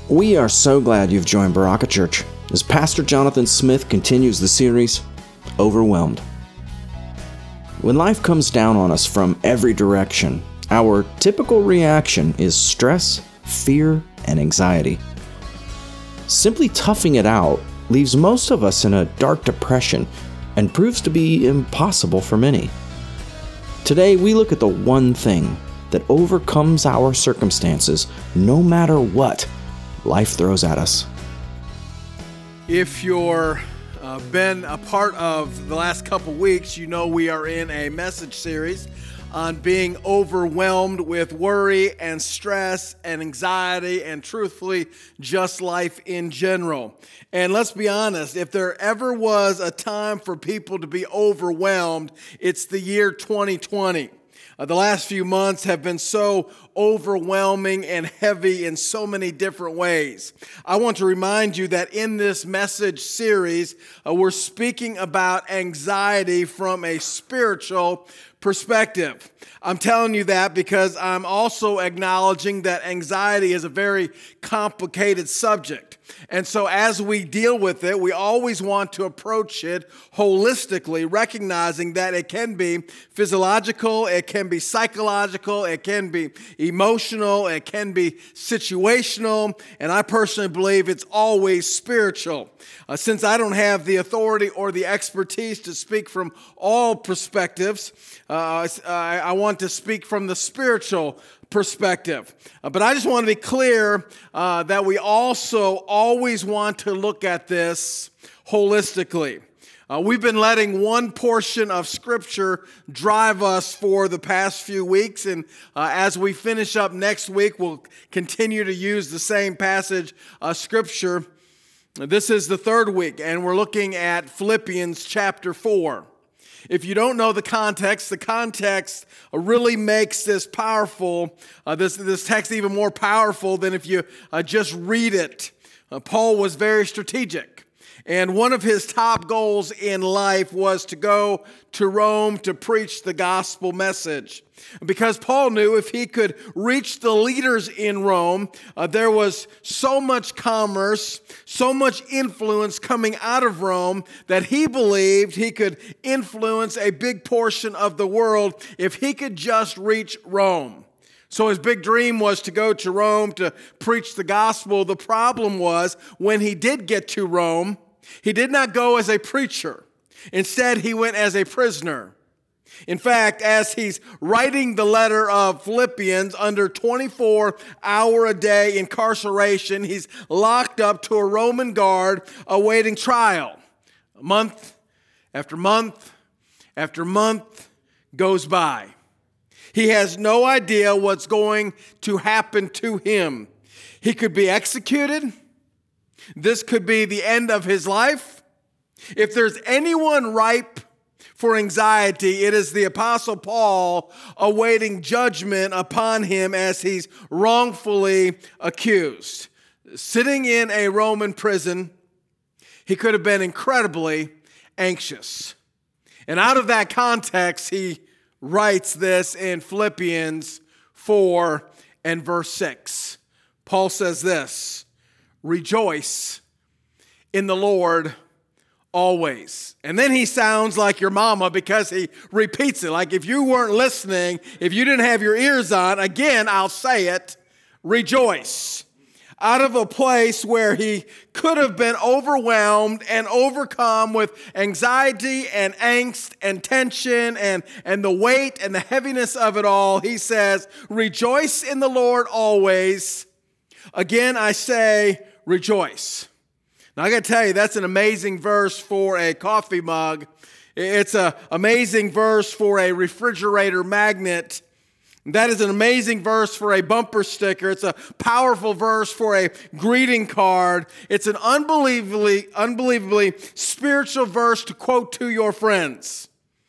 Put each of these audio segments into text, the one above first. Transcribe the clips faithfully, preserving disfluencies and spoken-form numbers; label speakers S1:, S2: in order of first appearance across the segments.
S1: We are so glad you've joined Baraka Church as Pastor Jonathan Smith continues the series, Overwhelmed. When life comes down on us from every direction, our typical reaction is stress, fear, and anxiety. Simply toughing it out leaves most of us in a dark depression and proves to be impossible for many. Today, we look at the one thing that overcomes our circumstances no matter what life throws at us.
S2: If you're uh, been a part of the last couple weeks, you know we are in a message series on being overwhelmed with worry and stress and anxiety and truthfully just life in general. And let's be honest, if there ever was a time for people to be overwhelmed, it's the year twenty twenty. Uh, the last few months have been so overwhelming and heavy in so many different ways. I want to remind you that in this message series, uh, we're speaking about anxiety from a spiritual perspective. I'm telling you that because I'm also acknowledging that anxiety is a very complicated subject. And so as we deal with it, we always want to approach it holistically, recognizing that it can be physiological, it can be psychological, it can be emotional, it can be situational, and I personally believe it's always spiritual. Uh, since I don't have the authority or the expertise to speak from all perspectives, uh, I, I want to speak from the spiritual perspective. Uh, but I just want to be clear uh, that we also always want to look at this holistically. Uh, we've been letting one portion of Scripture drive us for the past few weeks, and uh, as we finish up next week, we'll continue to use the same passage of Scripture. This is the third week, and we're looking at Philippians chapter four. If you don't know the context, the context really makes this powerful, uh, this, this text even more powerful than if you uh, just read it. Uh, Paul was very strategic, and one of his top goals in life was to go to Rome to preach the gospel message. Because Paul knew if he could reach the leaders in Rome, uh, there was so much commerce, so much influence coming out of Rome that he believed he could influence a big portion of the world if he could just reach Rome. So his big dream was to go to Rome to preach the gospel. The problem was when he did get to Rome, he did not go as a preacher. Instead, he went as a prisoner. In fact, as he's writing the letter of Philippians under twenty-four hour a day incarceration, he's locked up to a Roman guard awaiting trial. Month after month after month goes by. He has no idea what's going to happen to him. He could be executed. This could be the end of his life. If there's anyone ripe for anxiety, it is the Apostle Paul awaiting judgment upon him as he's wrongfully accused. Sitting in a Roman prison, he could have been incredibly anxious. And out of that context, he writes this in Philippians four and verse six. Paul says this, "Rejoice in the Lord always." And then he sounds like your mama because he repeats it. Like if you weren't listening, if you didn't have your ears on, again, I'll say it, rejoice. Out of a place where he could have been overwhelmed and overcome with anxiety and angst and tension and, and the weight and the heaviness of it all, he says, rejoice in the Lord always. Again, I say, rejoice. Now, I got to tell you, that's an amazing verse for a coffee mug. It's an amazing verse for a refrigerator magnet. That is an amazing verse for a bumper sticker. It's a powerful verse for a greeting card. It's an unbelievably, unbelievably spiritual verse to quote to your friends.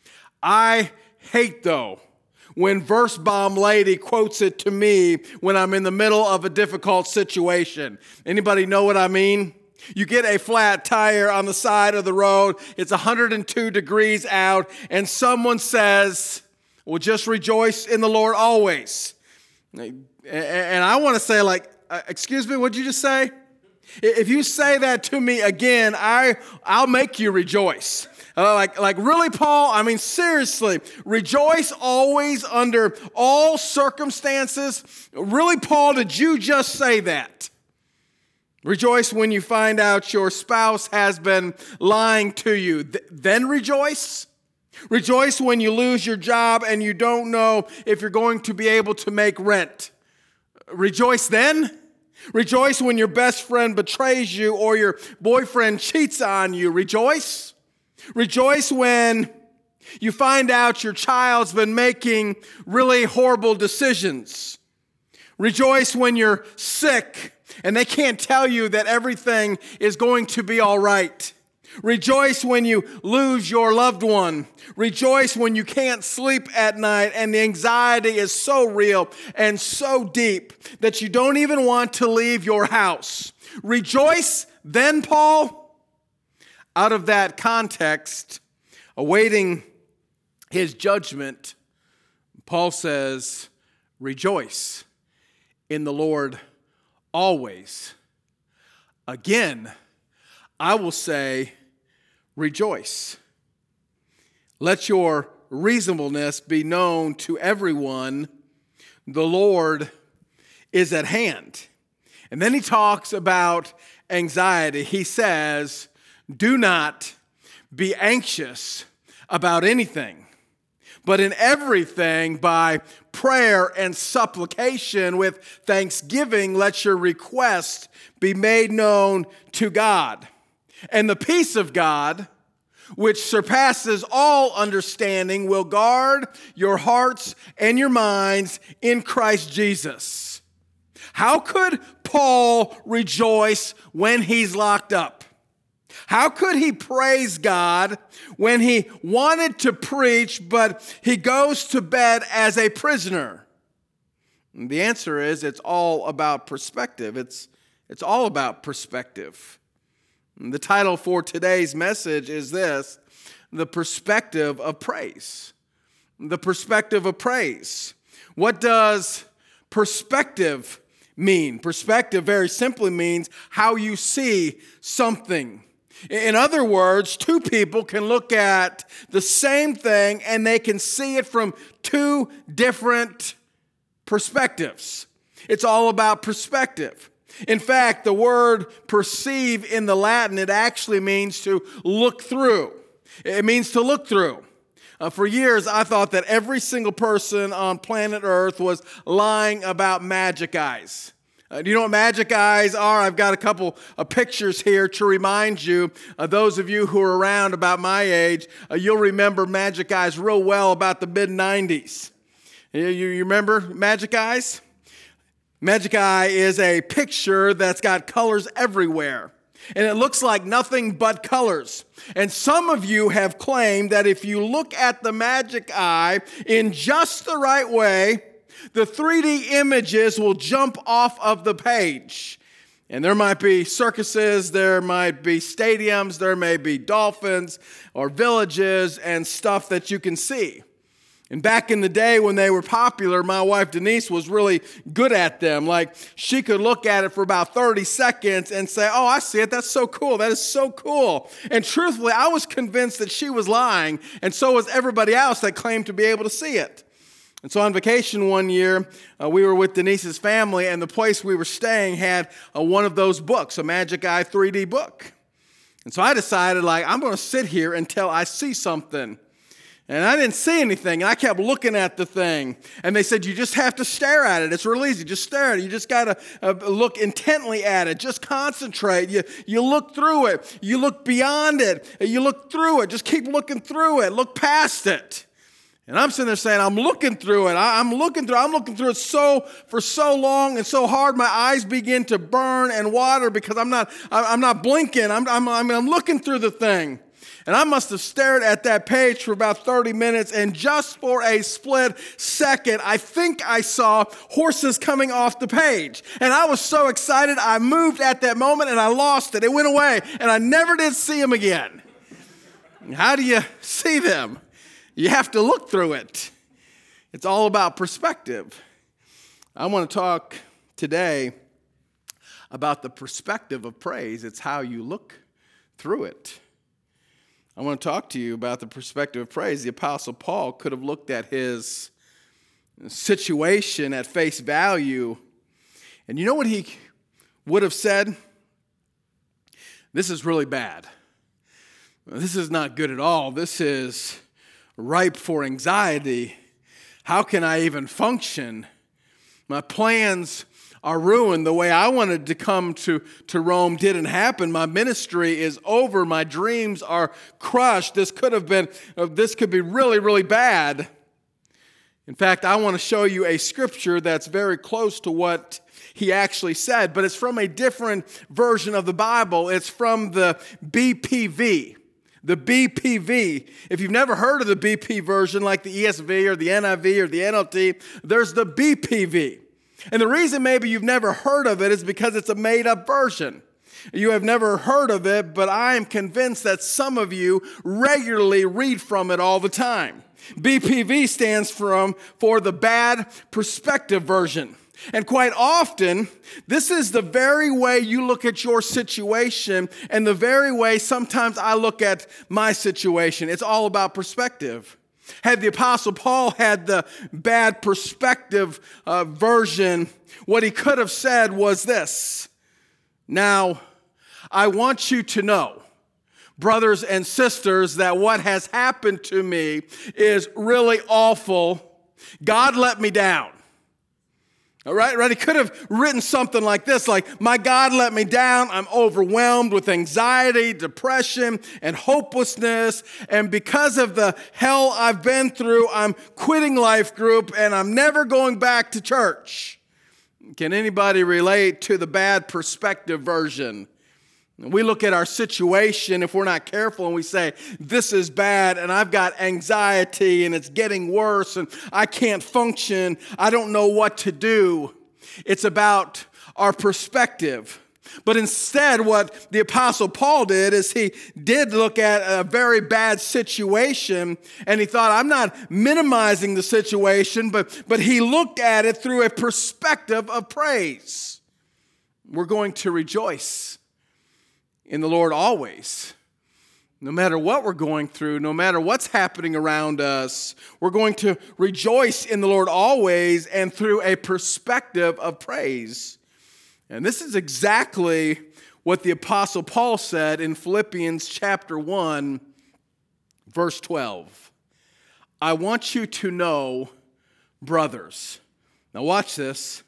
S2: I hate, though, when Verse Bomb Lady quotes it to me when I'm in the middle of a difficult situation. Anybody know what I mean? You get a flat tire on the side of the road. It's one hundred two degrees out, and someone says, well, just rejoice in the Lord always. And I want to say, like, uh, excuse me, what'd you just say? If you say that to me again, I, I'll make you rejoice. Uh, like, like really, Paul? I mean, seriously, rejoice always under all circumstances. Really, Paul, did you just say that? Rejoice when you find out your spouse has been lying to you. Th- then rejoice. Rejoice when you lose your job and you don't know if you're going to be able to make rent. Rejoice then. Rejoice when your best friend betrays you or your boyfriend cheats on you. Rejoice. Rejoice when you find out your child's been making really horrible decisions. Rejoice when you're sick and they can't tell you that everything is going to be all right. Rejoice when you lose your loved one. Rejoice when you can't sleep at night and the anxiety is so real and so deep that you don't even want to leave your house. Rejoice then, Paul. Out of that context, awaiting his judgment, Paul says, rejoice in the Lord always. Again, I will say, rejoice. Let your reasonableness be known to everyone. The Lord is at hand. And then he talks about anxiety. He says, do not be anxious about anything, but in everything by prayer and supplication with thanksgiving, let your request be made known to God. And the peace of God, which surpasses all understanding, will guard your hearts and your minds in Christ Jesus. How could Paul rejoice when he's locked up? How could he praise God when he wanted to preach, but he goes to bed as a prisoner? And the answer is it's all about perspective. It's, it's all about perspective. And the title for today's message is this: the perspective of praise. The perspective of praise. What does perspective mean? Perspective very simply means how you see something. In other words, two people can look at the same thing and they can see it from two different perspectives. It's all about perspective. In fact, the word perceive in the Latin, it actually means to look through. It means to look through. Uh, for years, I thought that every single person on planet Earth was lying about magic eyes. Uh, do you know what magic eyes are? I've got a couple of pictures here to remind you. Uh, those of you who are around about my age, uh, you'll remember magic eyes real well about the mid nineties. You, you remember magic eyes? Magic eye is a picture that's got colors everywhere. And it looks like nothing but colors. And some of you have claimed that if you look at the magic eye in just the right way, the three D images will jump off of the page. And there might be circuses, there might be stadiums, there may be dolphins or villages and stuff that you can see. And back in the day when they were popular, my wife Denise was really good at them. Like, she could look at it for about thirty seconds and say, oh, I see it. That's so cool. That is so cool. And truthfully, I was convinced that she was lying, and so was everybody else that claimed to be able to see it. And so on vacation one year, uh, we were with Denise's family, and the place we were staying had uh, one of those books, a Magic Eye three D book. And so I decided, like, I'm going to sit here until I see something. And I didn't see anything, and I kept looking at the thing. And they said, you just have to stare at it. It's real easy. Just stare at it. You just got to uh, look intently at it. Just concentrate. You, you look through it. You look beyond it. You look through it. Just keep looking through it. Look past it. And I'm sitting there saying, I'm looking through it. I, I'm looking through it. I'm looking through it so for so long and so hard, my eyes begin to burn and water because I'm not I'm not blinking. I'm I'm I mean, I'm looking through the thing. And I must have stared at that page for about thirty minutes, and just for a split second, I think I saw horses coming off the page. And I was so excited, I moved at that moment, and I lost it. It went away, and I never did see them again. How do you see them? You have to look through it. It's all about perspective. I want to talk today about the perspective of praise. It's how you look through it. I want to talk to you about the perspective of praise. The Apostle Paul could have looked at his situation at face value, and you know what he would have said? This is really bad. This is not good at all. This is ripe for anxiety. How can I even function? My plans are ruined. The way I wanted to come to, to Rome didn't happen. My ministry is over. My dreams are crushed. This could have been, this could be really, really bad. In fact, I want to show you a scripture that's very close to what he actually said, but it's from a different version of the Bible. It's from the B P V. The B P V. If you've never heard of the B P version, like the E S V or the N I V or the N L T, there's the B P V. And the reason maybe you've never heard of it is because it's a made-up version. You have never heard of it, but I am convinced that some of you regularly read from it all the time. B P V stands from, for the Bad Perspective Version. And quite often, this is the very way you look at your situation and the very way sometimes I look at my situation. It's all about perspective. Had the Apostle Paul had the Bad Perspective uh, version, what he could have said was this: now, I want you to know, brothers and sisters, that what has happened to me is really awful. God let me down. All right, right? He could have written something like this, like, my God let me down. I'm overwhelmed with anxiety, depression, and hopelessness. And because of the hell I've been through, I'm quitting life group and I'm never going back to church. Can anybody relate to the Bad Perspective version? We look at our situation, if we're not careful, and we say, this is bad, and I've got anxiety, and it's getting worse, and I can't function. I don't know what to do. It's about our perspective. But instead, what the Apostle Paul did is he did look at a very bad situation, and he thought, I'm not minimizing the situation, but, but he looked at it through a perspective of praise. We're going to rejoice in the Lord always. No matter what we're going through, no matter what's happening around us, we're going to rejoice in the Lord always and through a perspective of praise. And this is exactly what the Apostle Paul said in Philippians chapter one, verse twelve. I want you to know, brothers. Now watch this.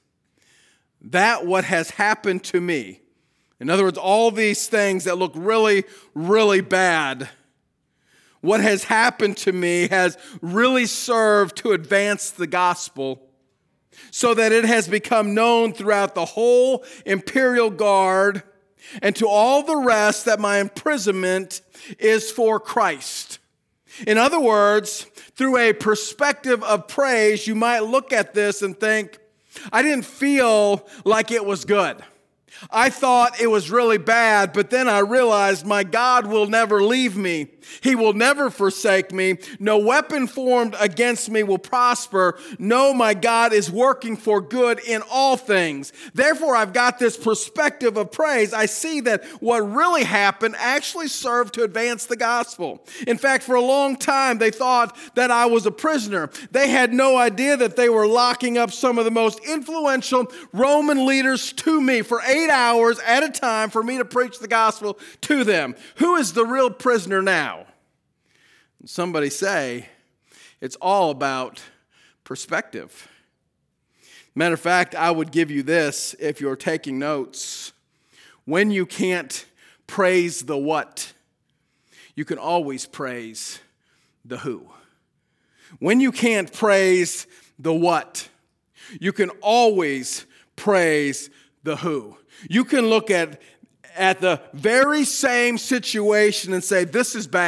S2: That what has happened to me, in other words, all these things that look really, really bad, what has happened to me has really served to advance the gospel so that it has become known throughout the whole imperial guard and to all the rest that my imprisonment is for Christ. In other words, through a perspective of praise, you might look at this and think, I didn't feel like it was good. I thought it was really bad, but then I realized my God will never leave me. He will never forsake me. No weapon formed against me will prosper. No, my God is working for good in all things. Therefore, I've got this perspective of praise. I see that what really happened actually served to advance the gospel. In fact, for a long time, they thought that I was a prisoner. They had no idea that they were locking up some of the most influential Roman leaders to me for eight hours at a time for me to preach the gospel to them. Who is the real prisoner now? Somebody say, it's all about perspective. Matter of fact, I would give you this if you're taking notes. When you can't praise the what, you can always praise the who. When you can't praise the what, you can always praise the who. You can look at, at the very same situation and say, this is bad.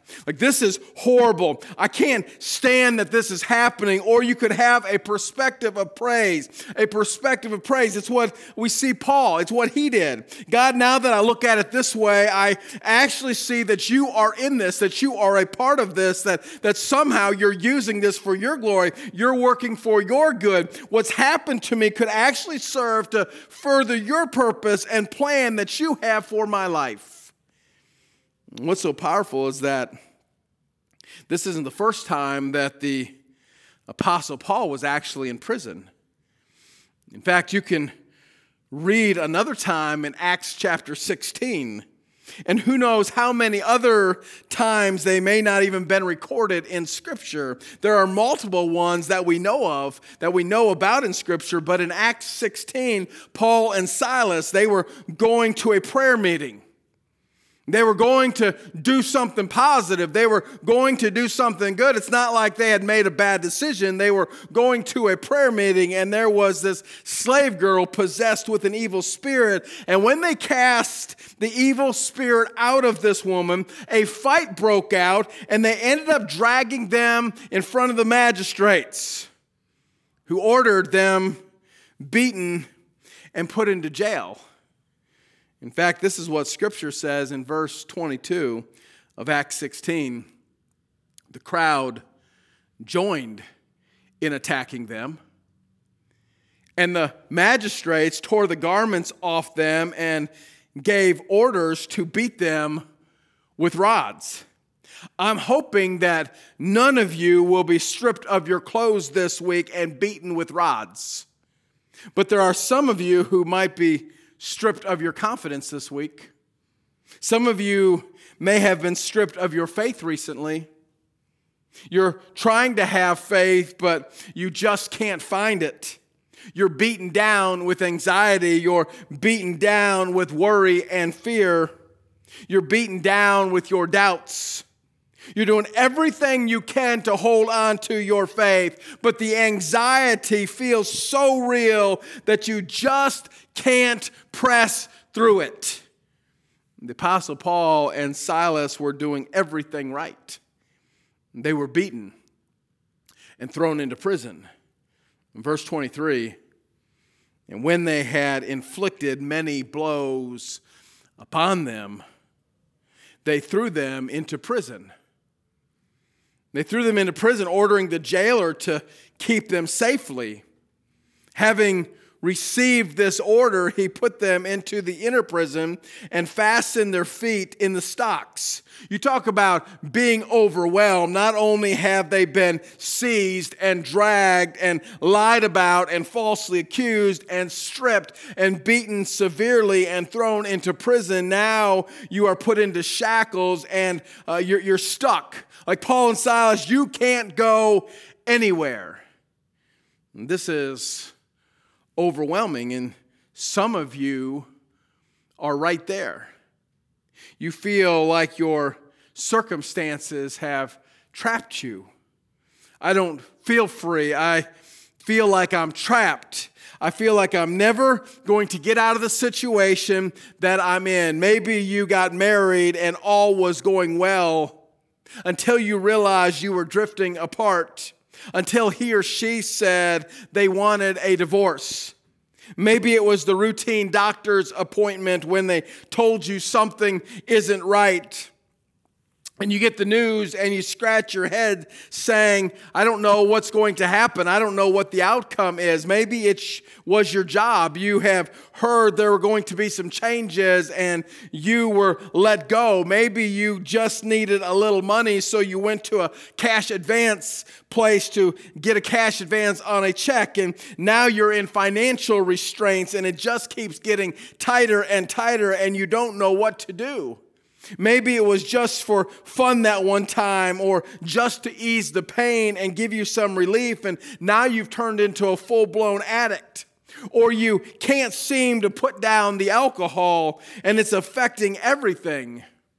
S2: Like, this is horrible. I can't stand that this is happening. Or you could have a perspective of praise. A perspective of praise. It's what we see Paul. It's what he did. God, now that I look at it this way, I actually see that you are in this, that you are a part of this, that, that somehow you're using this for your glory. You're working for your good. What's happened to me could actually serve to further your purpose and plan that you have for my life. What's so powerful is that this isn't the first time that the Apostle Paul was actually in prison. In fact, you can read another time in Acts chapter sixteen. And who knows how many other times they may not even been recorded in Scripture. There are multiple ones that we know of, that we know about in Scripture. But in Acts sixteen, Paul and Silas, they were going to a prayer meeting. They were going to do something positive. They were going to do something good. It's not like they had made a bad decision. They were going to a prayer meeting, and there was this slave girl possessed with an evil spirit. And when they cast the evil spirit out of this woman, a fight broke out, and they ended up dragging them in front of the magistrates, who ordered them beaten and put into jail. In fact, this is what Scripture says in verse twenty-two of Acts sixteen. The crowd joined in attacking them, and the magistrates tore the garments off them and gave orders to beat them with rods. I'm hoping that none of you will be stripped of your clothes this week and beaten with rods. But there are some of you who might be stripped of your confidence this week. Some of you may have been stripped of your faith recently. You're trying to have faith, but you just can't find it. You're beaten down with anxiety. You're beaten down with worry and fear. You're beaten down with your doubts. You're doing everything you can to hold on to your faith, but the anxiety feels so real that you just can't press through it. The Apostle Paul and Silas were doing everything right. They were beaten and thrown into prison. In verse twenty-three, and when they had inflicted many blows upon them, they threw them into prison. They threw them into prison, ordering the jailer to keep them safely. Having received this order, he put them into the inner prison and fastened their feet in the stocks. You talk about being overwhelmed. Not only have they been seized and dragged and lied about and falsely accused and stripped and beaten severely and thrown into prison, now you are put into shackles and uh, you're, you're stuck. Like Paul and Silas, you can't go anywhere. And this is overwhelming, and some of you are right there. You feel like your circumstances have trapped you. I don't feel free. I feel like I'm trapped. I feel like I'm never going to get out of the situation that I'm in. Maybe you got married and all was going well until you realized you were drifting apart, until he or she said they wanted a divorce. Maybe it was the routine doctor's appointment when they told you something isn't right. And you get the news and you scratch your head saying, I don't know what's going to happen. I don't know what the outcome is. Maybe it was your job. You have heard there were going to be some changes and you were let go. Maybe you just needed a little money, so you went to a cash advance place to get a cash advance on a check. And now you're in financial restraints and it just keeps getting tighter and tighter and you don't know what to do. Maybe it was just for fun that one time, or just to ease the pain and give you some relief, and now you've turned into a full-blown addict. Or you can't seem to put down the alcohol, and it's affecting everything.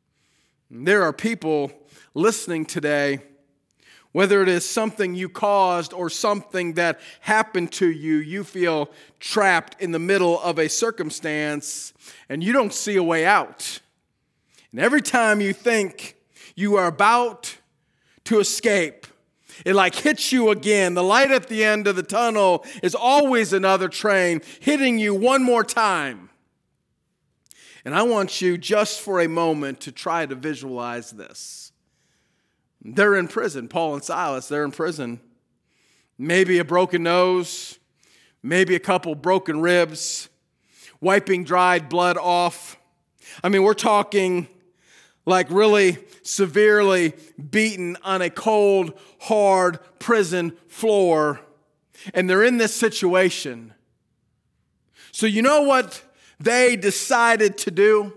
S2: There are people listening today, whether it is something you caused or something that happened to you, you feel trapped in the middle of a circumstance, and you don't see a way out. And every time you think You are about to escape. It like hits you again. The light at the end of the tunnel is always another train hitting you one more time. And I want you just for a moment to try to visualize this. They're in prison. Paul and Silas, they're in prison. Maybe a broken nose, maybe a couple broken ribs, wiping dried blood off. I mean, we're talking like really severely beaten on a cold, hard prison floor. And they're in this situation. So you know what they decided to do?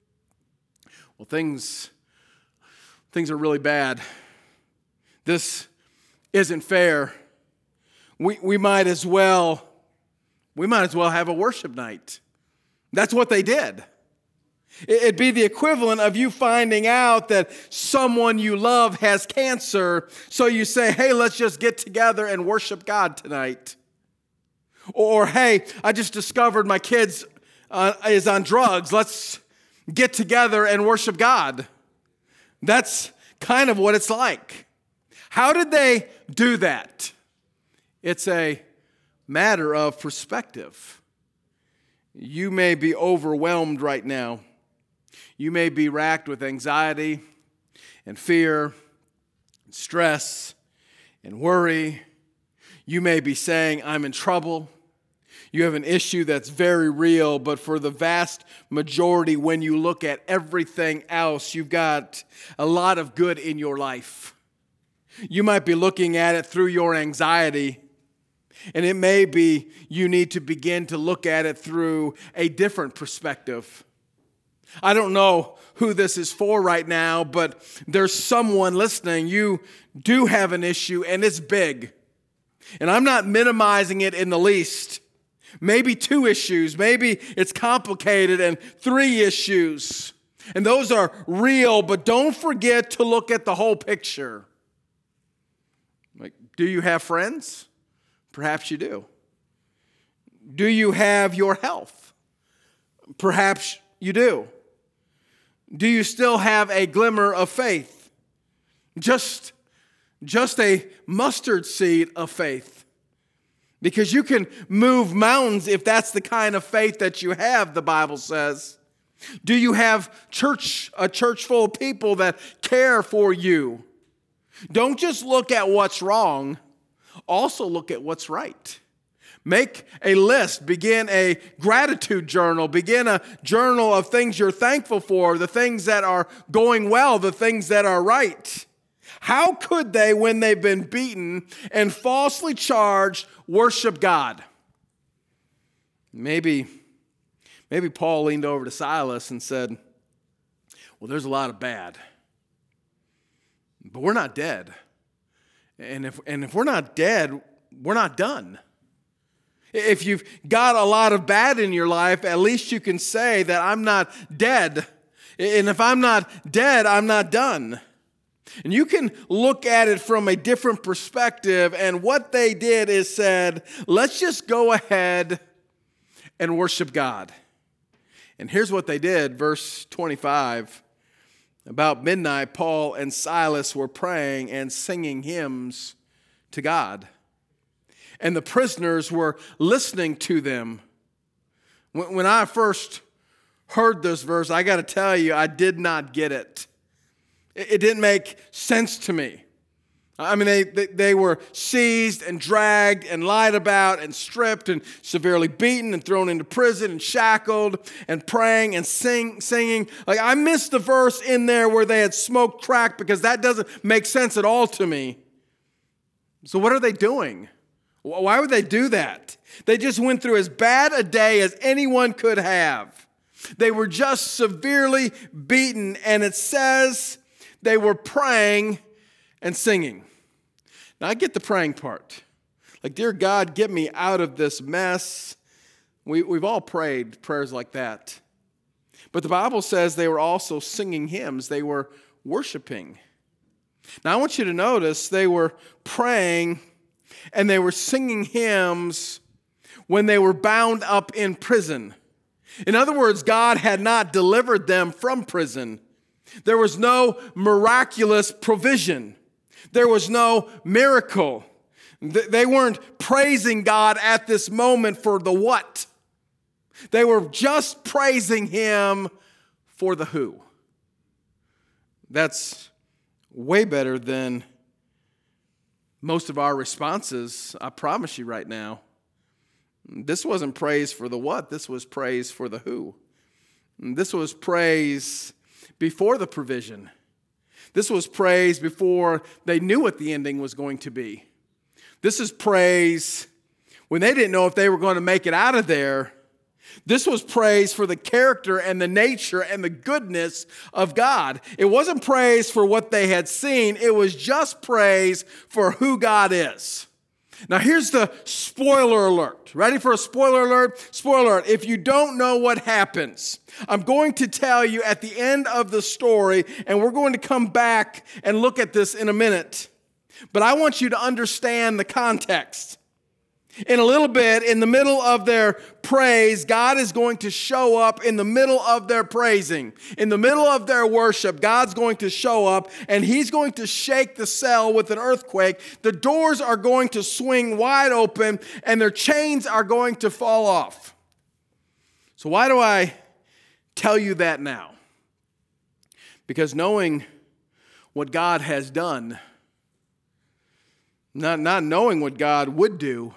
S2: Well, things, things are really bad. This isn't fair. We, we might as well, we might as well have a worship night. That's what they did. It'd be the equivalent of you finding out that someone you love has cancer, so you say, hey, let's just get together and worship God tonight. Or, hey, I just discovered my kid uh, is on drugs. Let's get together and worship God. That's kind of what it's like. How did they do that? It's a matter of perspective. You may be overwhelmed right now. You may be racked with anxiety and fear, and stress and worry. You may be saying, I'm in trouble. You have an issue that's very real, but for the vast majority, when you look at everything else, you've got a lot of good in your life. You might be looking at it through your anxiety, and it may be you need to begin to look at it through a different perspective. I don't know who this is for right now, but there's someone listening. You do have an issue, and it's big. And I'm not minimizing it in the least. Maybe two issues. Maybe it's complicated, and three issues. And those are real, but don't forget to look at the whole picture. Like, do you have friends? Perhaps you do. Do you have your health? Perhaps you do. Do you still have a glimmer of faith? Just, just a mustard seed of faith. Because you can move mountains if that's the kind of faith that you have, the Bible says. Do you have church, a church full of people that care for you? Don't just look at what's wrong, also look at what's right. Make a list, begin a gratitude journal, begin a journal of things you're thankful for, the things that are going well, the things that are right. How could they, when they've been beaten and falsely charged, worship God? Maybe, maybe Paul leaned over to Silas and said, well, there's a lot of bad, but we're not dead. And if, and if we're not dead, we're not done. If you've got a lot of bad in your life, at least you can say that I'm not dead. And if I'm not dead, I'm not done. And you can look at it from a different perspective. And what they did is said, let's just go ahead and worship God. And here's what they did, verse twenty-five. About midnight, Paul and Silas were praying and singing hymns to God. And the prisoners were listening to them. When I first heard this verse, I got to tell you, I did not get it. It didn't make sense to me. I mean, they, they, they were seized and dragged and lied about and stripped and severely beaten and thrown into prison and shackled and praying and sing, singing. Like, I missed the verse in there where they had smoked crack because that doesn't make sense at all to me. So what are they doing? Why would they do that? They just went through as bad a day as anyone could have. They were just severely beaten, and it says they were praying and singing. Now, I get the praying part. Like, dear God, get me out of this mess. We, we've all prayed prayers like that. But the Bible says they were also singing hymns. They were worshiping. Now, I want you to notice they were praying and they were singing hymns when they were bound up in prison. In other words, God had not delivered them from prison. There was no miraculous provision. There was no miracle. They weren't praising God at this moment for the what. They were just praising Him for the who. That's way better than most of our responses, I promise you right now. This wasn't praise for the what, this was praise for the who. This was praise before the provision. This was praise before they knew what the ending was going to be. This is praise when they didn't know if they were going to make it out of there. This was praise for the character and the nature and the goodness of God. It wasn't praise for what they had seen. It was just praise for who God is. Now here's the spoiler alert. Ready for a spoiler alert? Spoiler alert. If you don't know what happens, I'm going to tell you at the end of the story, and we're going to come back and look at this in a minute. But I want you to understand the context. In a little bit, in the middle of their praise, God is going to show up in the middle of their praising. In the middle of their worship, God's going to show up, and He's going to shake the cell with an earthquake. The doors are going to swing wide open, and their chains are going to fall off. So why do I tell you that now? Because knowing what God has done, not, not knowing what God would do,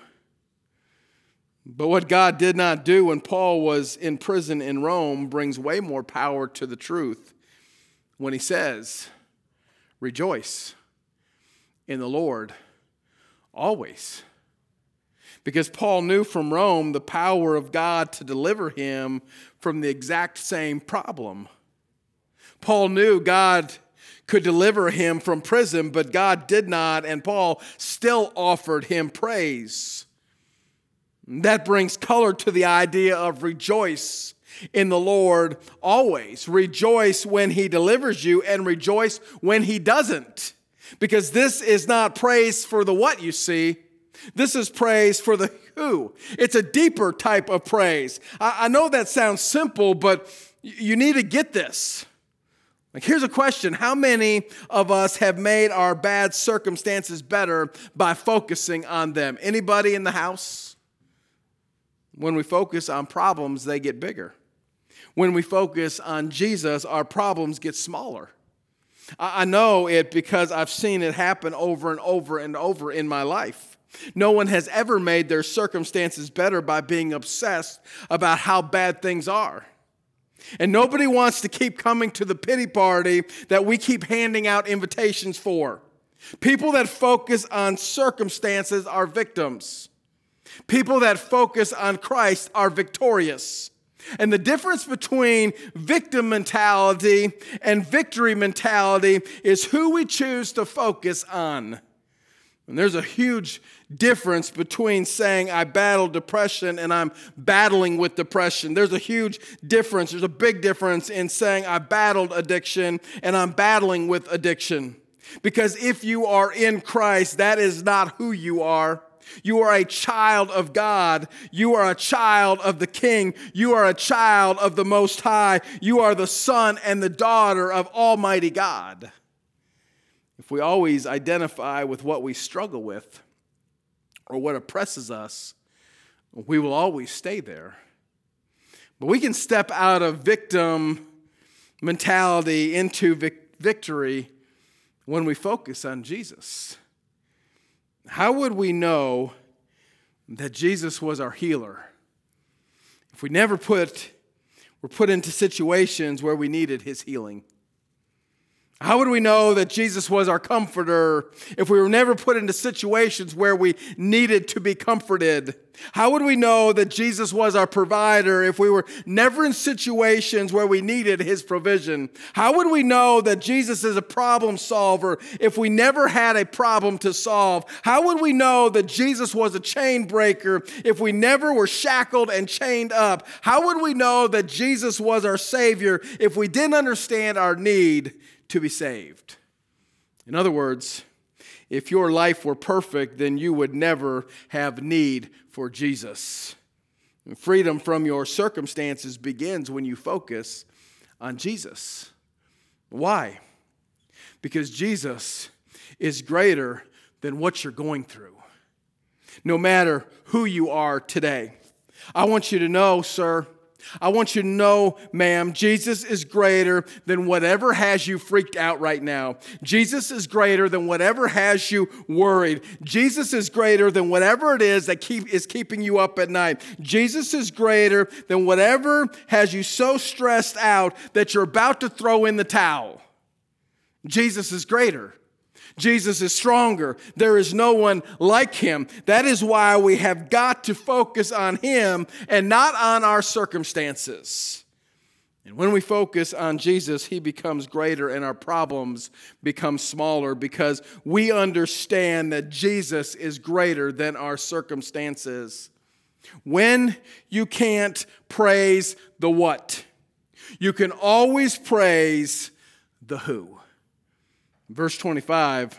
S2: but what God did not do when Paul was in prison in Rome brings way more power to the truth when he says, rejoice in the Lord always. Because Paul knew from Rome the power of God to deliver him from the exact same problem. Paul knew God could deliver him from prison, but God did not, and Paul still offered him praise. That brings color to the idea of rejoice in the Lord always. Rejoice when He delivers you and rejoice when He doesn't. Because this is not praise for the what you see. This is praise for the who. It's a deeper type of praise. I, I know that sounds simple, but you need to get this. Like, here's a question. How many of us have made our bad circumstances better by focusing on them? Anybody in the house? When we focus on problems, they get bigger. When we focus on Jesus, our problems get smaller. I know it because I've seen it happen over and over and over in my life. No one has ever made their circumstances better by being obsessed about how bad things are. And nobody wants to keep coming to the pity party that we keep handing out invitations for. People that focus on circumstances are victims. People that focus on Christ are victorious. And the difference between victim mentality and victory mentality is who we choose to focus on. And there's a huge difference between saying I battle depression and I'm battling with depression. There's a huge difference. There's a big difference in saying I battled addiction and I'm battling with addiction. Because if you are in Christ, that is not who you are. You are a child of God. You are a child of the King. You are a child of the Most High. You are the son and the daughter of Almighty God. If we always identify with what we struggle with or what oppresses us, we will always stay there. But we can step out of victim mentality into vic- victory when we focus on Jesus. How would we know that Jesus was our healer if we never put, were put into situations where we needed His healing? How would we know that Jesus was our comforter if we were never put into situations where we needed to be comforted? How would we know that Jesus was our provider if we were never in situations where we needed His provision? How would we know that Jesus is a problem solver if we never had a problem to solve? How would we know that Jesus was a chain breaker if we never were shackled and chained up? How would we know that Jesus was our Savior if we didn't understand our need to be saved? In other words, if your life were perfect, then you would never have need for Jesus. And freedom from your circumstances begins when you focus on Jesus. Why? Because Jesus is greater than what you're going through, no matter who you are today. I want you to know, sir, I want you to know, ma'am, Jesus is greater than whatever has you freaked out right now. Jesus is greater than whatever has you worried. Jesus is greater than whatever it is that keep, is keeping you up at night. Jesus is greater than whatever has you so stressed out that you're about to throw in the towel. Jesus is greater. Jesus is stronger. There is no one like him. That is why we have got to focus on him and not on our circumstances. And when we focus on Jesus, he becomes greater and our problems become smaller because we understand that Jesus is greater than our circumstances. When you can't praise the what, you can always praise the who. Verse twenty-five,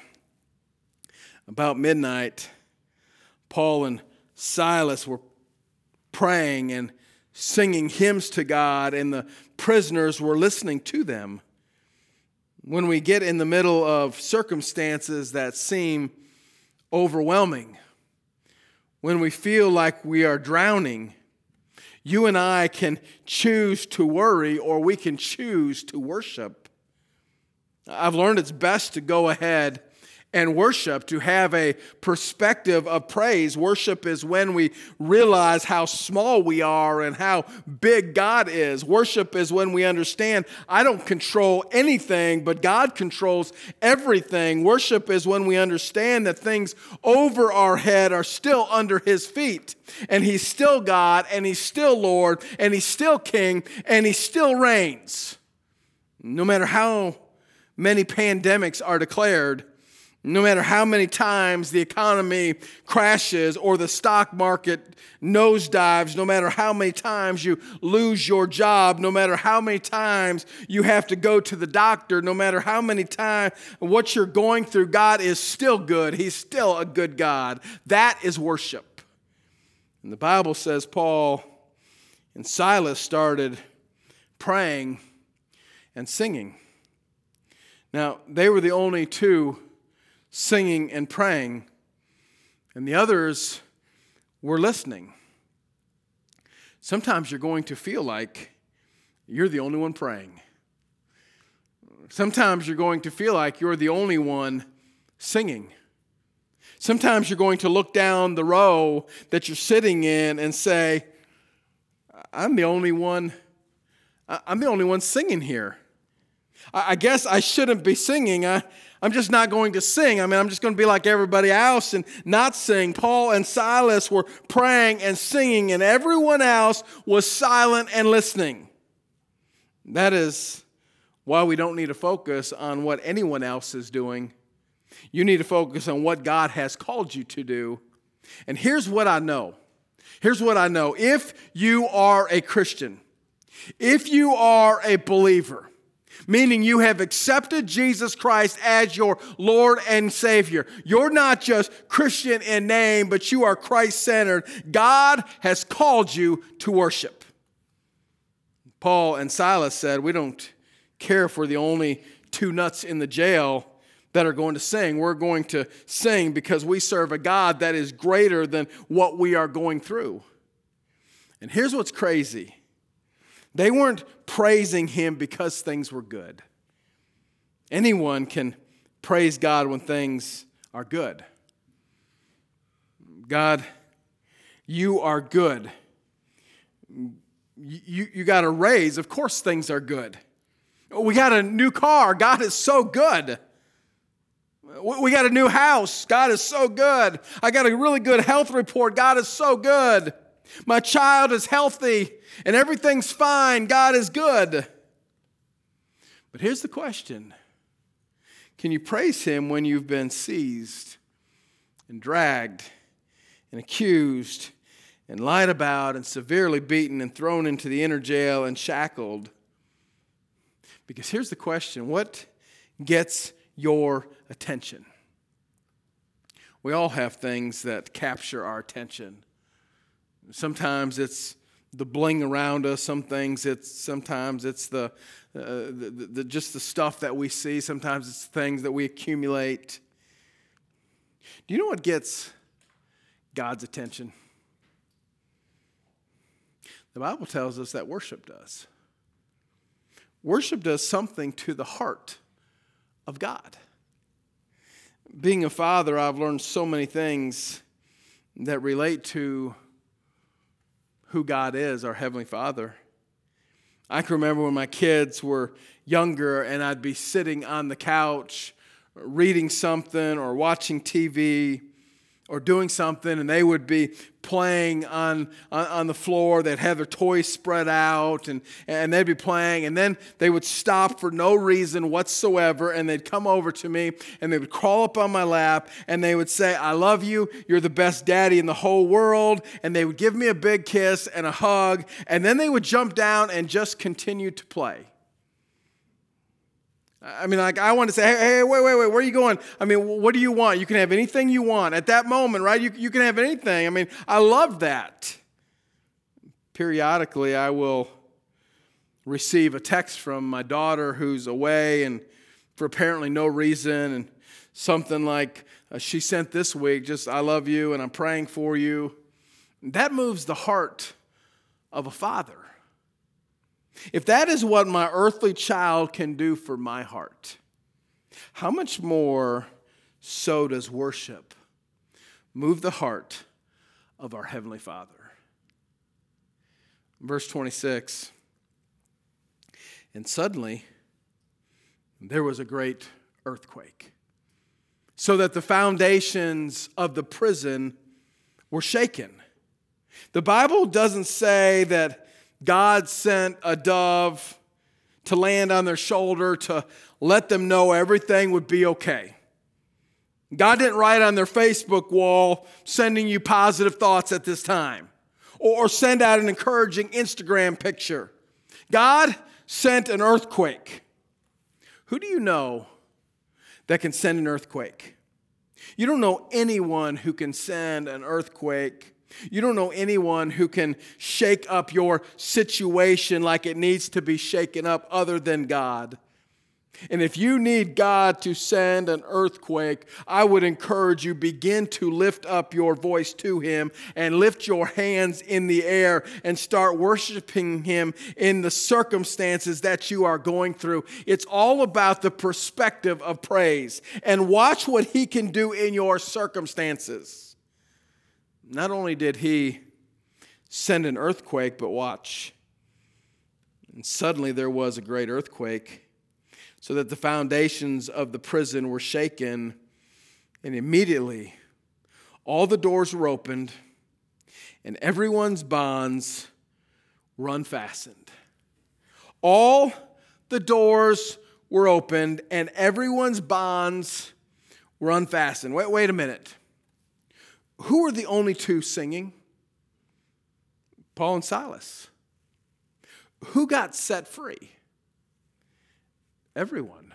S2: about midnight, Paul and Silas were praying and singing hymns to God, and the prisoners were listening to them. When we get in the middle of circumstances that seem overwhelming, when we feel like we are drowning, you and I can choose to worry or we can choose to worship. I've learned it's best to go ahead and worship, to have a perspective of praise. Worship is when we realize how small we are and how big God is. Worship is when we understand I don't control anything, but God controls everything. Worship is when we understand that things over our head are still under his feet. And he's still God, and he's still Lord, and he's still King, and he still reigns. No matter how many pandemics are declared, no matter how many times the economy crashes or the stock market nosedives, no matter how many times you lose your job, no matter how many times you have to go to the doctor, no matter how many times what you're going through, God is still good. He's still a good God. That is worship. And the Bible says Paul and Silas started praying and singing. Now, they were the only two singing and praying, and the others were listening. Sometimes you're going to feel like you're the only one praying. Sometimes you're going to feel like you're the only one singing. Sometimes you're going to look down the row that you're sitting in and say, I'm the only one, I'm the only one singing here. I guess I shouldn't be singing. I, I'm just not going to sing. I mean, I'm just going to be like everybody else and not sing. Paul and Silas were praying and singing, and everyone else was silent and listening. That is why we don't need to focus on what anyone else is doing. You need to focus on what God has called you to do. And here's what I know. Here's what I know. If you are a Christian, if you are a believer, meaning you have accepted Jesus Christ as your Lord and Savior. You're not just Christian in name, but you are Christ-centered. God has called you to worship. Paul and Silas said, we don't care if we're the only two nuts in the jail that are going to sing. We're going to sing because we serve a God that is greater than what we are going through. And here's what's crazy. They weren't praising him because things were good. Anyone can praise God when things are good. God, you are good. You, you got a raise. Of course things are good. We got a new car. God is so good. We got a new house. God is so good. I got a really good health report. God is so good. My child is healthy and everything's fine. God is good. But here's the question. Can you praise him when you've been seized and dragged and accused and lied about and severely beaten and thrown into the inner jail and shackled? Because here's the question. What gets your attention? We all have things that capture our attention. Sometimes it's the bling around us. Some things, it's sometimes it's the, uh, the, the, the just the stuff that we see. Sometimes it's things that we accumulate. Do you know what gets God's attention? The Bible tells us that worship does. Worship does something to the heart of God. Being a father, I've learned so many things that relate to who God is, our Heavenly Father. I can remember when my kids were younger and I'd be sitting on the couch reading something or watching T V or doing something, and they would be playing on, on, on the floor. They'd have their toys spread out, and, and they'd be playing, and then they would stop for no reason whatsoever, and they'd come over to me, and they would crawl up on my lap, and they would say, "I love you, you're the best daddy in the whole world," and they would give me a big kiss and a hug, and then they would jump down and just continue to play. I mean, like, I want to say, hey, hey, wait, wait, wait, where are you going? I mean, what do you want? You can have anything you want. At that moment, right, you, you can have anything. I mean, I love that. Periodically, I will receive a text from my daughter who's away and for apparently no reason, and something like uh, she sent this week, just, "I love you and I'm praying for you." That moves the heart of a father. If that is what my earthly child can do for my heart, how much more so does worship move the heart of our Heavenly Father? Verse twenty-six, "And suddenly there was a great earthquake, so that the foundations of the prison were shaken." The Bible doesn't say that God sent a dove to land on their shoulder to let them know everything would be okay. God didn't write on their Facebook wall, "Sending you positive thoughts at this time," or send out an encouraging Instagram picture. God sent an earthquake. Who do you know that can send an earthquake? You don't know anyone who can send an earthquake. You don't know anyone who can shake up your situation like it needs to be shaken up other than God. And if you need God to send an earthquake, I would encourage you, begin to lift up your voice to Him and lift your hands in the air and start worshiping Him in the circumstances that you are going through. It's all about the perspective of praise. And watch what He can do in your circumstances. Not only did He send an earthquake, but watch. And suddenly there was a great earthquake, so that the foundations of the prison were shaken, and immediately all the doors were opened, and everyone's bonds were unfastened. All the doors were opened, and everyone's bonds were unfastened. Wait, wait a minute. Who were the only two singing? Paul and Silas. Who got set free? Everyone.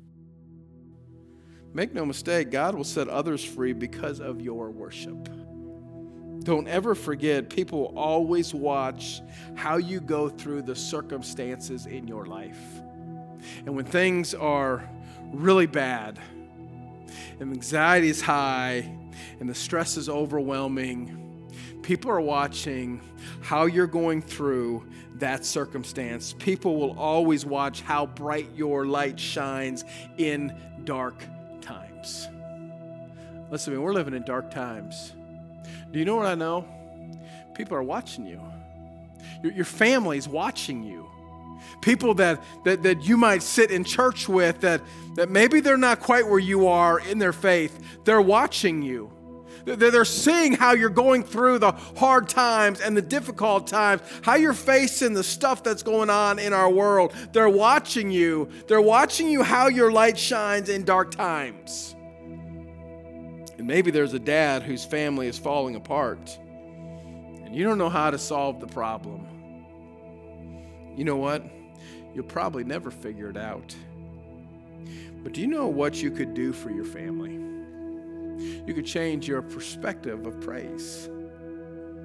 S2: Make no mistake, God will set others free because of your worship. Don't ever forget, people will always watch how you go through the circumstances in your life. And when things are really bad, and anxiety is high, and the stress is overwhelming, people are watching how you're going through that circumstance. People will always watch how bright your light shines in dark times. Listen to me, we're living in dark times. Do you know what I know? People are watching you. Your, your family's watching you. People that, that, that you might sit in church with that, that maybe they're not quite where you are in their faith. They're watching you. They're seeing how you're going through the hard times and the difficult times, how you're facing the stuff that's going on in our world. They're watching you. They're watching you how your light shines in dark times. And maybe there's a dad whose family is falling apart, and you don't know how to solve the problem. You know what? You'll probably never figure it out. But do you know what you could do for your family? You could change your perspective of praise.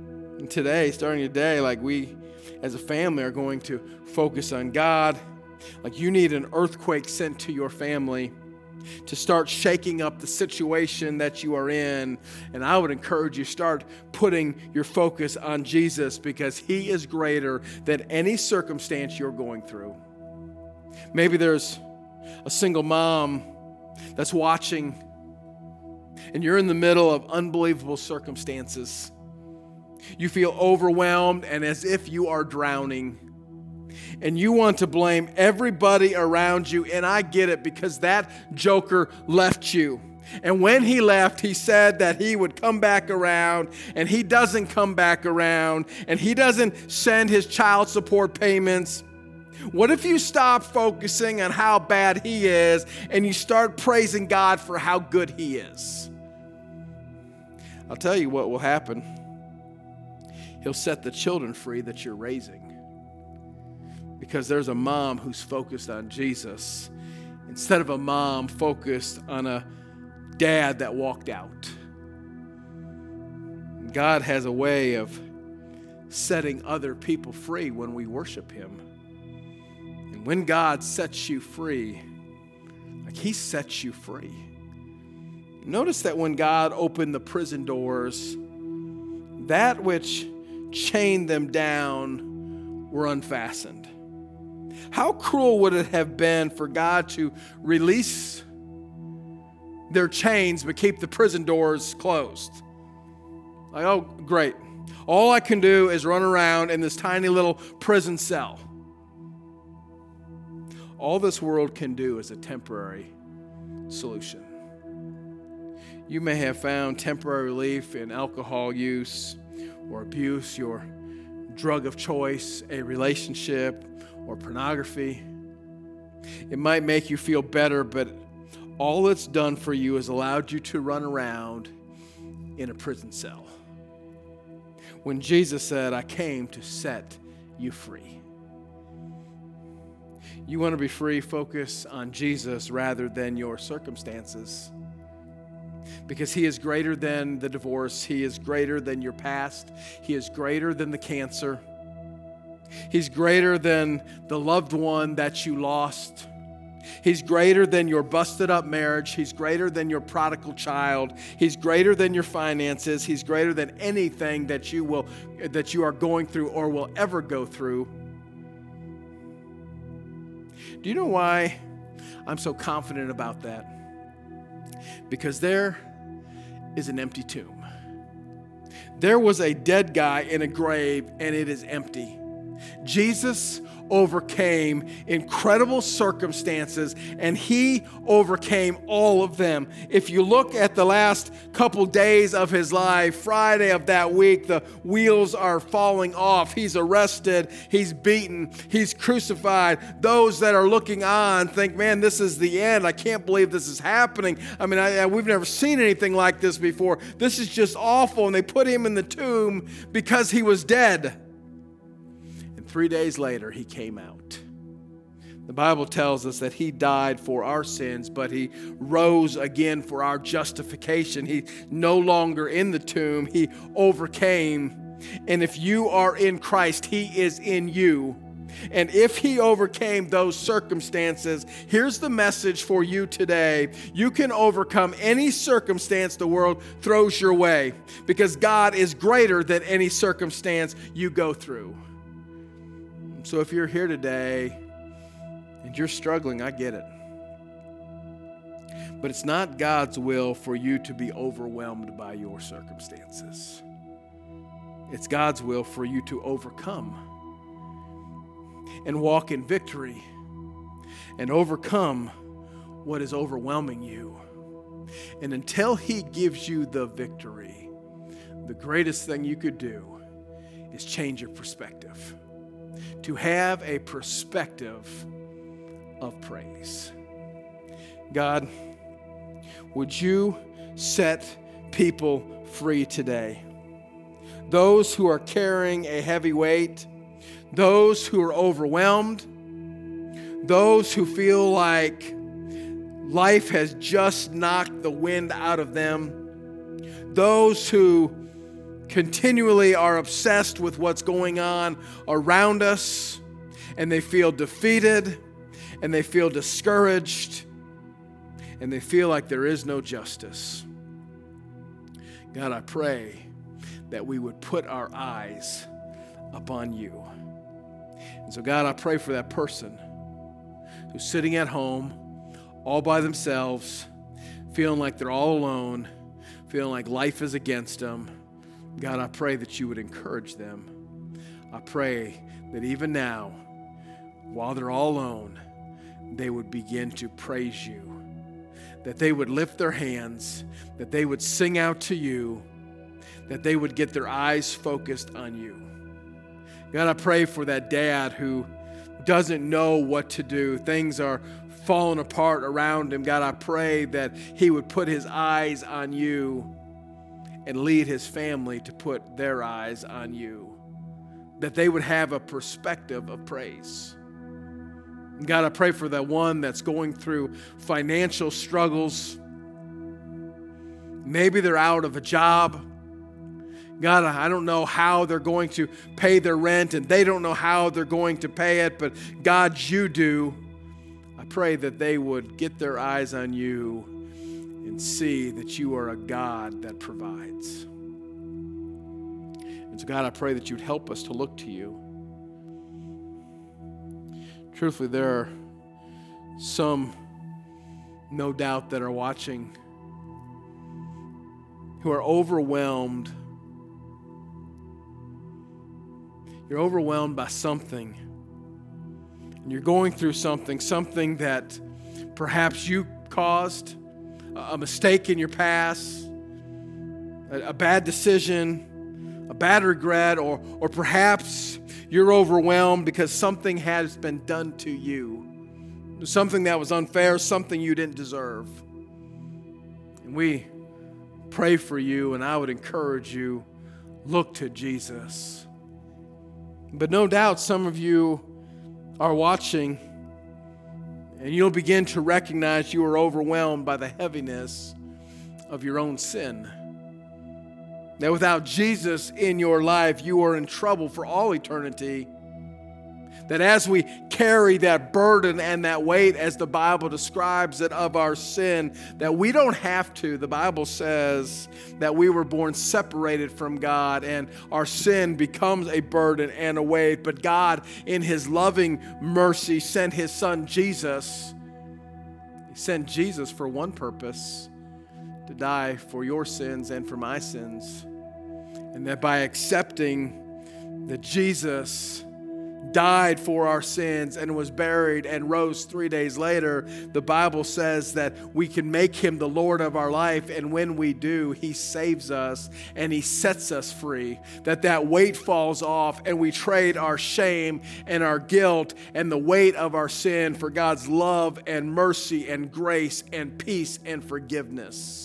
S2: And today, starting today, like we as a family are going to focus on God. Like you need an earthquake sent to your family to start shaking up the situation that you are in. And I would encourage you, start putting your focus on Jesus, because he is greater than any circumstance you're going through. Maybe there's a single mom that's watching, and you're in the middle of unbelievable circumstances. You feel overwhelmed and as if you are drowning. And you want to blame everybody around you. And I get it, because that joker left you. And when he left, he said that he would come back around, and he doesn't come back around, and he doesn't send his child support payments. What if you stop focusing on how bad he is and you start praising God for how good he is? I'll tell you what will happen. He'll set the children free that you're raising. Because there's a mom who's focused on Jesus instead of a mom focused on a dad that walked out. God has a way of setting other people free when we worship him. And when God sets you free, like he sets you free. Notice that when God opened the prison doors, that which chained them down were unfastened. How cruel would it have been for God to release their chains but keep the prison doors closed? Like, oh, great. All I can do is run around in this tiny little prison cell. All this world can do is a temporary solution. You may have found temporary relief in alcohol use or abuse, your drug of choice, a relationship, or pornography. It might make you feel better, but all it's done for you is allowed you to run around in a prison cell. When Jesus said, I came to set you free. You want to be free, focus on Jesus rather than your circumstances. Because he is greater than the divorce. He is greater than your past. He is greater than the cancer. He's greater than the loved one that you lost. He's greater than your busted up marriage. He's greater than your prodigal child. He's greater than your finances. He's greater than anything that you will that you are going through or will ever go through. Do you know why I'm so confident about that? Because there is an empty tomb. There was a dead guy in a grave, and it is empty. Jesus overcame incredible circumstances, and he overcame all of them. If you look at the last couple days of his life, Friday of that week, the wheels are falling off. He's arrested, he's beaten, he's crucified. Those that are looking on think, man, this is the end. I can't believe this is happening. I mean, I, I, we've never seen anything like this before. This is just awful. And they put him in the tomb because he was dead. Three days later, he came out. The Bible tells us that he died for our sins, but he rose again for our justification. He's no longer in the tomb. He overcame. And if you are in Christ, he is in you. And if he overcame those circumstances, here's the message for you today. You can overcome any circumstance the world throws your way, because God is greater than any circumstance you go through. So if you're here today and you're struggling, I get it. But it's not God's will for you to be overwhelmed by your circumstances. It's God's will for you to overcome and walk in victory and overcome what is overwhelming you. And until he gives you the victory, the greatest thing you could do is change your perspective. To have a perspective of praise. God, would you set people free today? Those who are carrying a heavy weight, those who are overwhelmed, those who feel like life has just knocked the wind out of them, those who continually are obsessed with what's going on around us, and they feel defeated, and they feel discouraged, and they feel like there is no justice. God, I pray that we would put our eyes upon you. And so, God, I pray for that person who's sitting at home all by themselves, feeling like they're all alone, feeling like life is against them. God, I pray that you would encourage them. I pray that even now, while they're all alone, they would begin to praise you, that they would lift their hands, that they would sing out to you, that they would get their eyes focused on you. God, I pray for that dad who doesn't know what to do. Things are falling apart around him. God, I pray that he would put his eyes on you and lead his family to put their eyes on you, that they would have a perspective of praise. God, I pray for that one that's going through financial struggles. Maybe they're out of a job. God, I don't know how they're going to pay their rent, and they don't know how they're going to pay it, but God, you do. I pray that they would get their eyes on you and see that you are a God that provides. And so, God, I pray that you'd help us to look to you. Truthfully, there are some, no doubt, that are watching who are overwhelmed. You're overwhelmed by something. And you're going through something, something that perhaps you caused, a mistake in your past, a, a bad decision, a bad regret, or, or perhaps you're overwhelmed because something has been done to you, something that was unfair, something you didn't deserve. And we pray for you, and I would encourage you, look to Jesus. But no doubt some of you are watching, and you'll begin to recognize you are overwhelmed by the heaviness of your own sin. That without Jesus in your life, you are in trouble for all eternity. That as we carry that burden and that weight, as the Bible describes it, of our sin, that we don't have to. The Bible says that we were born separated from God, and our sin becomes a burden and a weight. But God, in His loving mercy, sent His Son Jesus. He sent Jesus for one purpose, to die for your sins and for my sins. And that by accepting that Jesus died for our sins and was buried and rose three days later, the Bible says that we can make Him the Lord of our life, and when we do, He saves us and He sets us free. That that weight falls off, and we trade our shame and our guilt and the weight of our sin for God's love and mercy and grace and peace and forgiveness.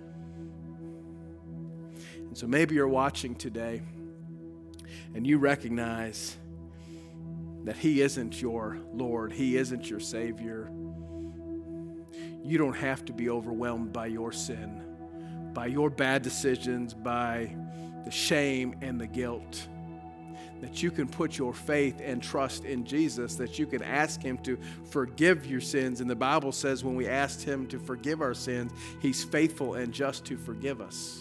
S2: And so maybe you're watching today and you recognize that He isn't your Lord. He isn't your Savior. You don't have to be overwhelmed by your sin, by your bad decisions, by the shame and the guilt. That you can put your faith and trust in Jesus, that you can ask Him to forgive your sins. And the Bible says when we ask Him to forgive our sins, He's faithful and just to forgive us.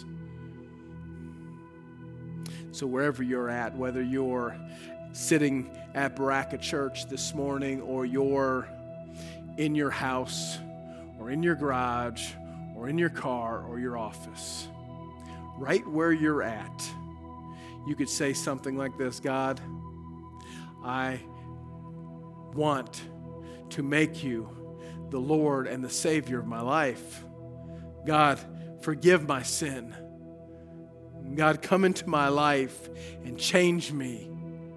S2: So wherever you're at, whether you're sitting at Baraka Church this morning, or you're in your house, or in your garage, or in your car, or your office, right where you're at, you could say something like this: God, I want to make you the Lord and the Savior of my life. God, forgive my sin. God, come into my life and change me.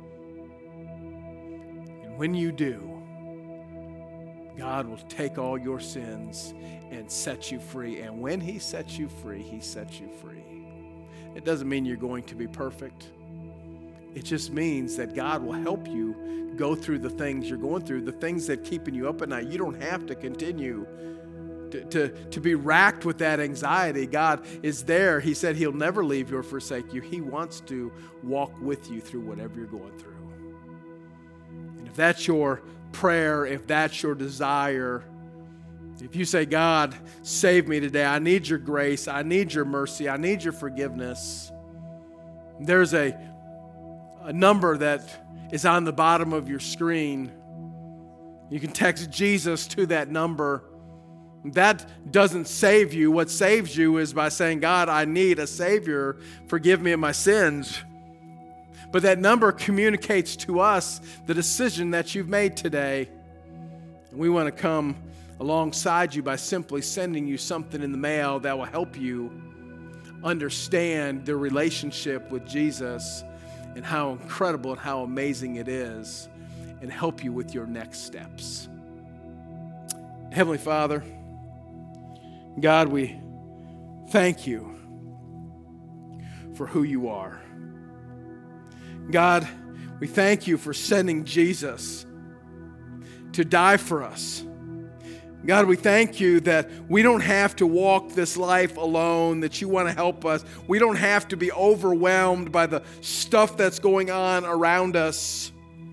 S2: When you do, God will take all your sins and set you free. And when He sets you free, He sets you free. It doesn't mean you're going to be perfect. It just means that God will help you go through the things you're going through, the things that are keeping you up at night. You don't have to continue to, to, to be racked with that anxiety. God is there. He said He'll never leave you or forsake you. He wants to walk with you through whatever you're going through. And if that's your prayer, if that's your desire, if you say, God, save me today. I need your grace. I need your mercy. I need your forgiveness. There's a, a number that is on the bottom of your screen. You can text Jesus to that number. That doesn't save you. What saves you is by saying, God, I need a Savior. Forgive me of my sins. But that number communicates to us the decision that you've made today. And we want to come alongside you by simply sending you something in the mail that will help you understand the relationship with Jesus and how incredible and how amazing it is, and help you with your next steps. Heavenly Father, God, we thank you for who you are. God, we thank you for sending Jesus to die for us. God, we thank you that we don't have to walk this life alone, that you want to help us. We don't have to be overwhelmed by the stuff that's going on around us.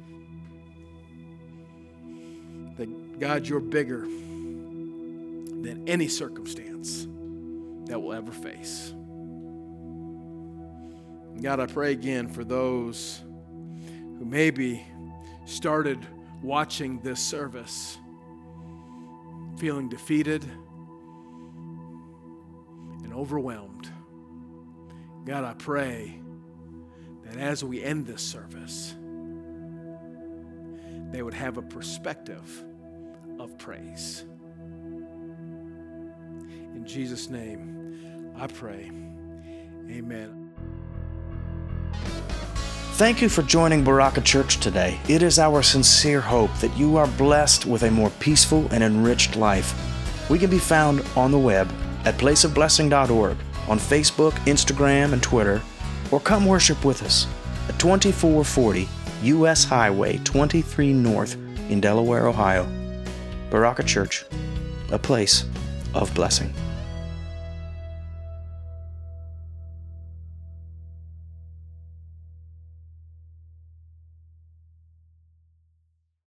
S2: That, God, you're bigger than any circumstance that we'll ever face. God, I pray again for those who maybe started watching this service feeling defeated and overwhelmed. God, I pray that as we end this service, they would have a perspective of praise. In Jesus' name, I pray. Amen.
S1: Thank you for joining Baraka Church today. It is our sincere hope that you are blessed with a more peaceful and enriched life. We can be found on the web at place of blessing dot org, on Facebook, Instagram, and Twitter, or come worship with us at twenty-four forty U S Highway twenty-three North in Delaware, Ohio. Baraka Church, a place of blessing.